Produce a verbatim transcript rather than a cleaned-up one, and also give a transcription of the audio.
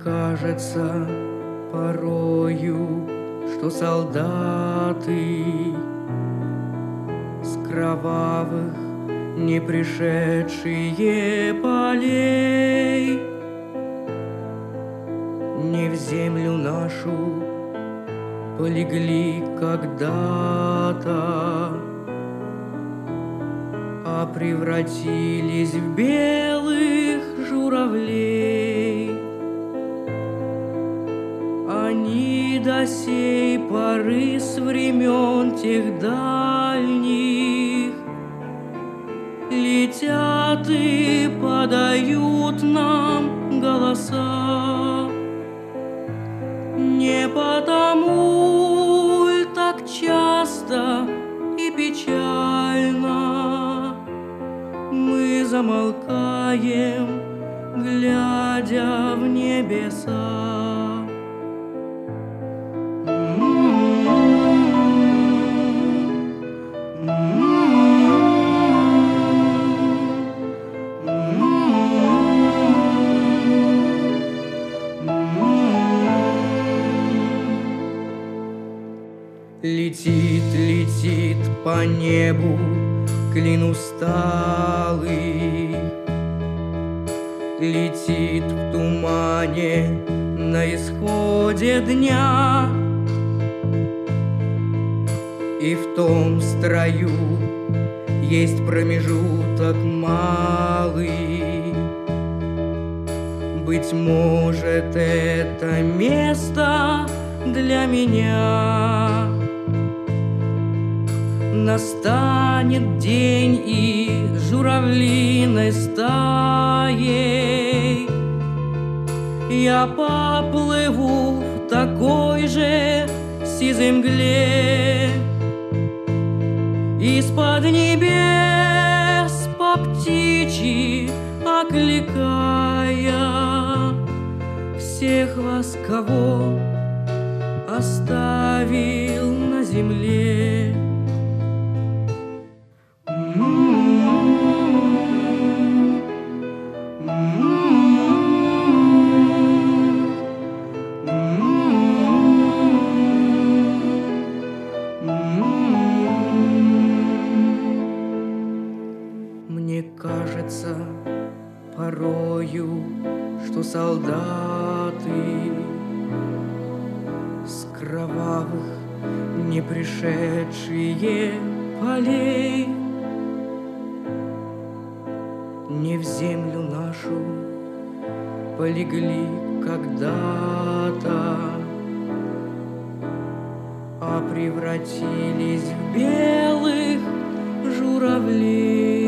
кажется порою, что солдаты с кровавых не пришедшие полей не в землю нашу полегли когда-то, а превратились в белых журавлей. Они до сей поры с времен тех дальних летят и подают нам голоса. Не потому ль так часто и печально мы замолкаем, глядя в небеса. Летит, летит по небу клин усталый, летит в тумане на исходе дня, и в том строю есть промежуток малый. Быть может, это место для меня. Настанет день, и журавлиной стаей я поплыву в такой же сизой мгле, из-под небес по птичьи окликая всех вас, кого оставил на земле. Мне кажется порою, что солдаты с кровавых не пришедшие полей не в землю нашу полегли когда-то, а превратились в белых журавлей.